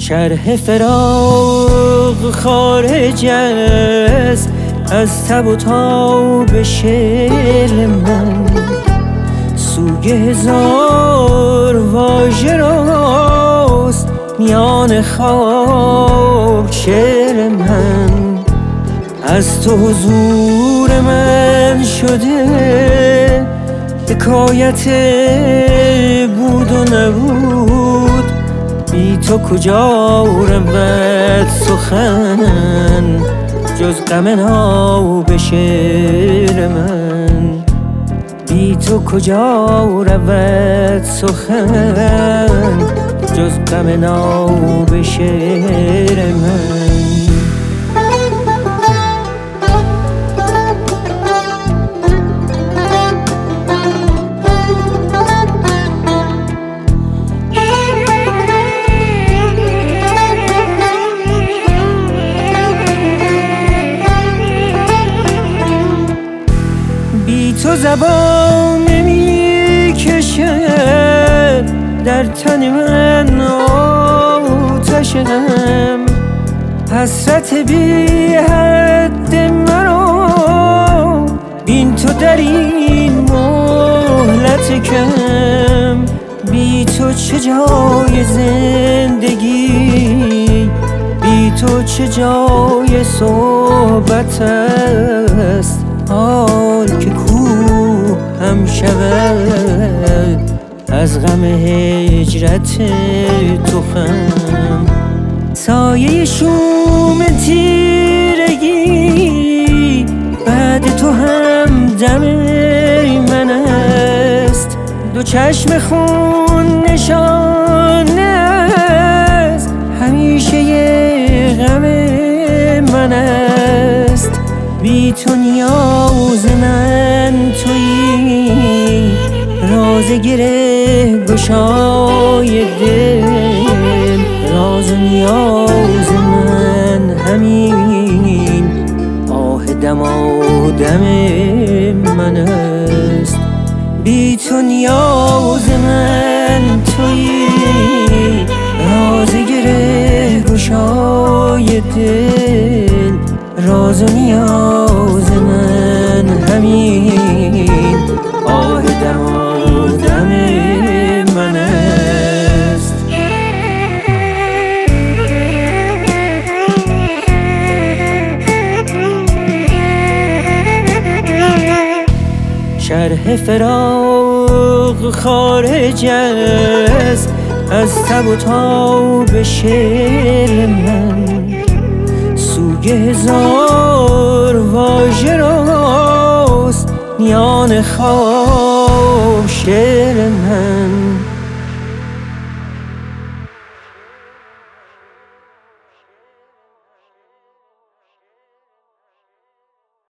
شرح فراق خارج است از تب و تاب شعر من، سوگ هزار واژه راست میان خواب شعر من. از تو حضور من شده حکایت بود و نبود، بی تو کجا رود سخن جز غم ناب شعر من. بی تو کجا رود سخن جز غم ناب شعر من. بی تو زبان نمی کشد در تن من آتشم، حسرت بی حد مرا بین تو در این مهلت کم. بی تو چه جای زندگی، بی تو چه جای صحبت است، حال که کوه هم شود از غم هجرت تو خم. سایه شوم تیرگی بعد تو هم دم من است، دو چشم خون نشانه است همیشه غم من است. بی تو نیاز من تویی، راز گره گشای دل، راز و نیاز من همین آه دمادم من است. بی تو نیاز من تویی، راز گره گشای دل، راز و نیاز من همین آه دمادم من است. شرح فراق خارج است از تب و تاب شعر من، سوگ هزار واژه راست میان خواب شعر من.